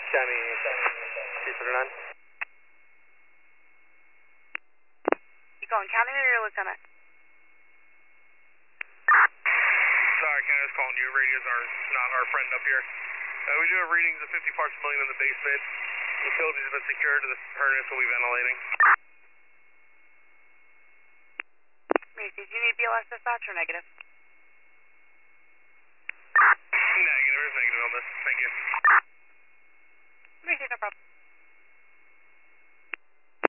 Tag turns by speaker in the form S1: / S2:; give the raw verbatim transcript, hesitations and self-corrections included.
S1: Chami, two three nine.
S2: You calling county or lieutenant?
S3: Sorry, Ken, I was calling you. Radios are not our friend up here. Uh, we do have readings of fifty parts per million in the basement. Utilities have been secured. The furnace will be ventilating.
S2: Did you need B L S dispatch or negative?